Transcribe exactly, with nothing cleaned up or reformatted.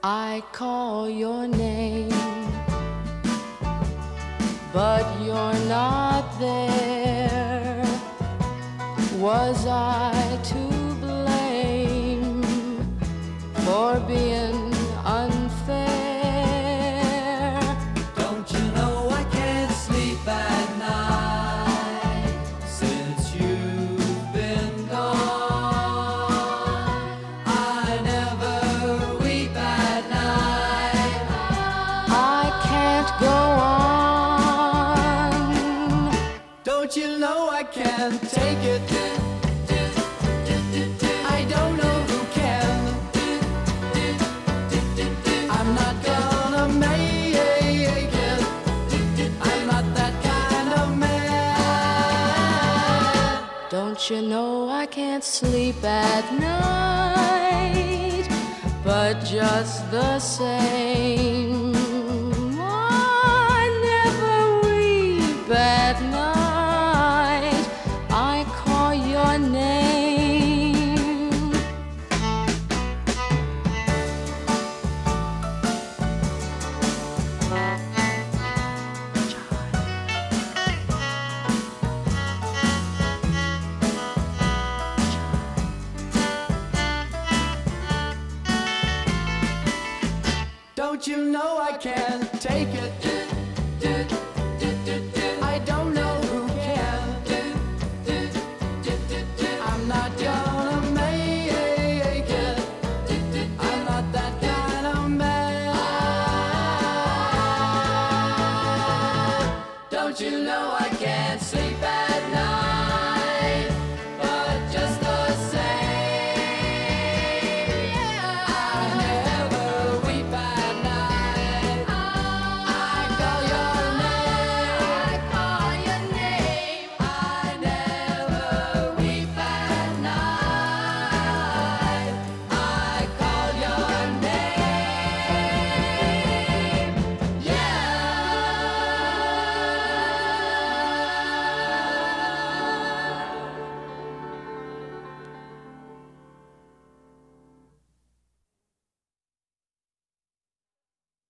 I call your name, but you're not there. Was I to blame for being unfair? Don't you know I can't sleep at night since you've been gone? I never weep at night. I can't go on. Don't you know I can't take it? I don't know who can. I'm not gonna make it. I'm not that kind of man. Don't you know I can't sleep at night, but just the same, I never weep at night. I call your name. Don't you know I can't take it?